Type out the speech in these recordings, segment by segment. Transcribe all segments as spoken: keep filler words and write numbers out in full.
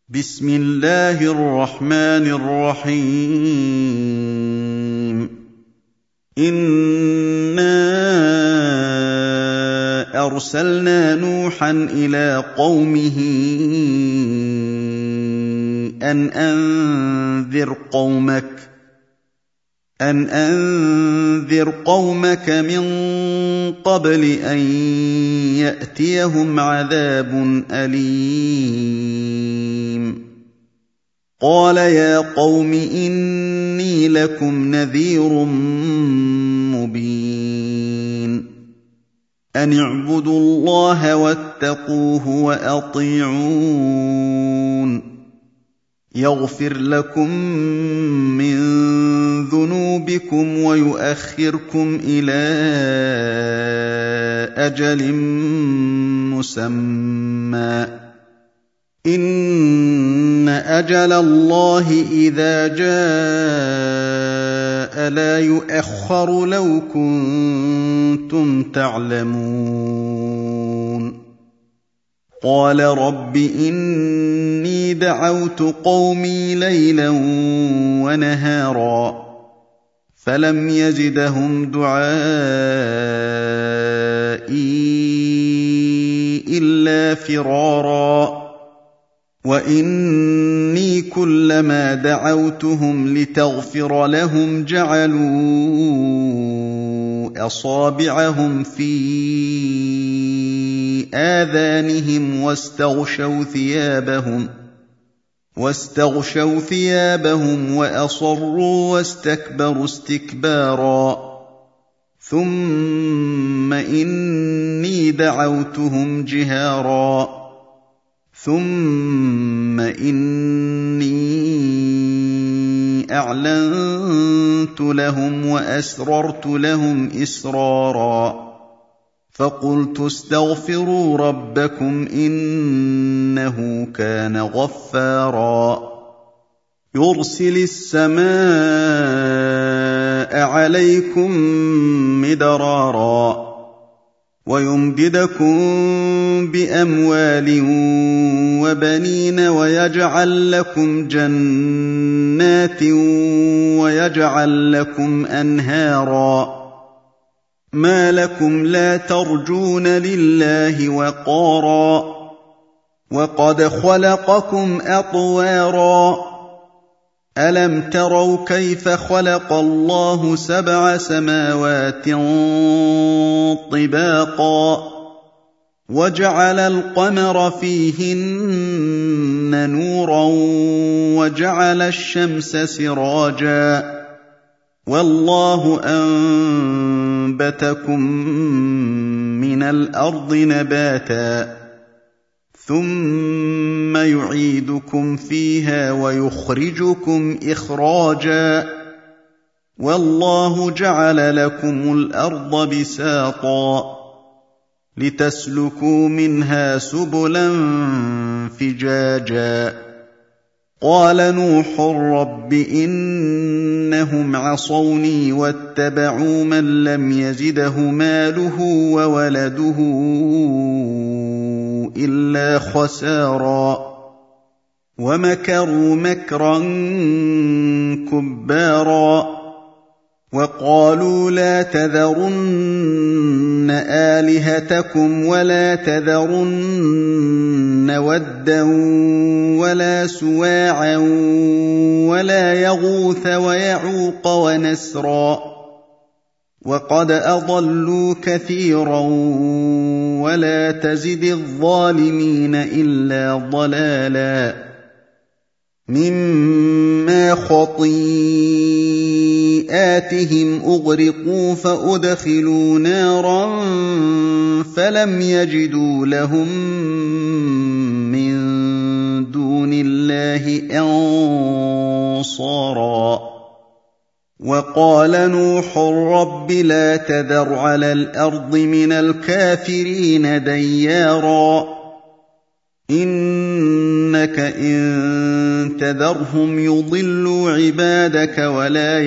بسم الله الرحمن الرحيم إنا أرسلنا نوحا إلى قومه أن أنذر قومك أن أنذر قومك من قبل أن يأتيهم عذاب أليم قال يا قوم إني لكم نذير مبين أن اعبدوا الله واتقوه وأطيعون يغفر لكم من ذنوبكم ويؤخركم إلى أجل مسمى إن أجل الله إذا جاء لا يؤخر لو كنتم تعلمون قال رب إني دعوت قومي ليلا ونهارا فلم يزدهم دعائي إلا فرارا وإني كلما دعوتهم لتغفر لهم جعلوا أصابعهم في آذانهم واستغشوا ثيابهم واستغشوا ثيابهم وأصروا واستكبروا استكبارا ثم إني دعوتهم جهارا ثم إني أعلنت لهم وأسررت لهم إسرارا فقلت استغفروا ربكم إنه كان غفارا يرسل السماء عليكم مدرارا ويمددكم بأموال وبنين ويجعل لكم جنات ويجعل لكم أنهارا ما لكم لا ترجون لله وقارا وقد خلقكم أطوارا ألم تروا كيف خلق الله سبع سماوات طباقا وجعل القمر فيهن نورا وجعل الشمس سراجا والله أنبتكم من الأرض نباتا ثم يعيدكم فيها ويخرجكم إخراجا والله جعل لكم الأرض بساطا لتسلكوا منها سبلا فجاجا قال نوح رب إنهم عصوني واتبعوا من لم يزده ماله وولده إلا خسارا ومكروا مكرا كبارا وقالوا لا تذرن آلهتكم ولا تذرن ودا ولا سواعا ولا يغوث ويعوق ونسرا وقد أضلوا كثيرا ولا تزد الظالمين إلا ضلالا مما خطيئاتهم أغرقوا فأدخلوا نارا فلم يجدوا لهم من دون الله أنصارا وقال نوح رب لا تذر على الأرض من الكافرين ديارا إنك إن تذرهم يضلوا عبادك ولا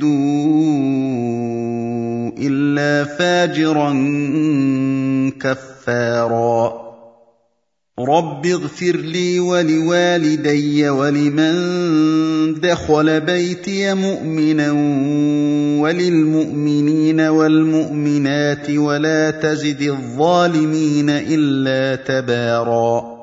يلدوا إلا فاجرا كفارا رب اغفر لي ولوالدي ولمن دخل بيتي مؤمنا وللمؤمنين والمؤمنات ولا تزد الظالمين إلا تباراً